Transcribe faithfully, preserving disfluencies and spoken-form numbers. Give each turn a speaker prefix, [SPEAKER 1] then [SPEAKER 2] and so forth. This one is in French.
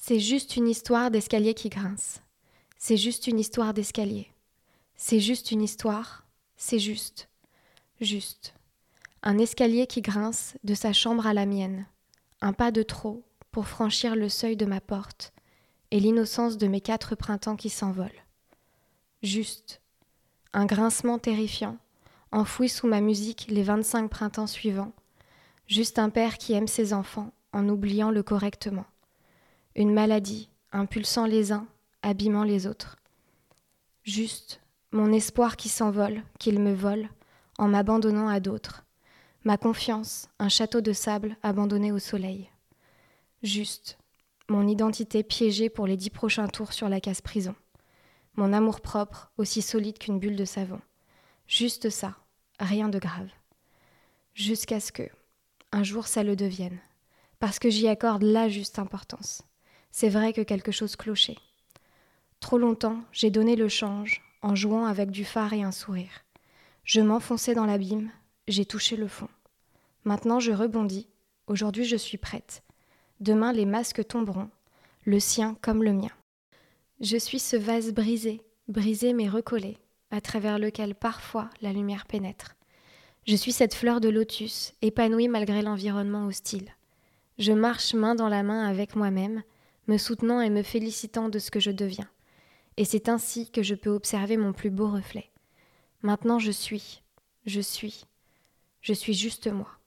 [SPEAKER 1] C'est juste une histoire d'escalier qui grince. C'est juste une histoire d'escalier. C'est juste une histoire, c'est juste, juste. Un escalier qui grince de sa chambre à la mienne. Un pas de trop pour franchir le seuil de ma porte et l'innocence de mes quatre printemps qui s'envolent. Juste. Un grincement terrifiant, enfoui sous ma musique les vingt-cinq printemps suivants. Juste un père qui aime ses enfants en oubliant le correctement. Une maladie, impulsant les uns, abîmant les autres. Juste, mon espoir qui s'envole, qu'il me vole, en m'abandonnant à d'autres. Ma confiance, un château de sable abandonné au soleil. Juste, mon identité piégée pour les dix prochains tours sur la casse-prison. Mon amour-propre, aussi solide qu'une bulle de savon. Juste ça, rien de grave. Jusqu'à ce que, un jour, ça le devienne. Parce que j'y accorde la juste importance. C'est vrai que quelque chose clochait. Trop longtemps, j'ai donné le change en jouant avec du fard et un sourire. Je m'enfonçais dans l'abîme, j'ai touché le fond. Maintenant, je rebondis. Aujourd'hui, je suis prête. Demain, les masques tomberont, le sien comme le mien. Je suis ce vase brisé, brisé mais recollé, à travers lequel parfois la lumière pénètre. Je suis cette fleur de lotus, épanouie malgré l'environnement hostile. Je marche main dans la main avec moi-même, me soutenant et me félicitant de ce que je deviens. Et c'est ainsi que je peux observer mon plus beau reflet. Maintenant je suis, je suis, je suis juste moi.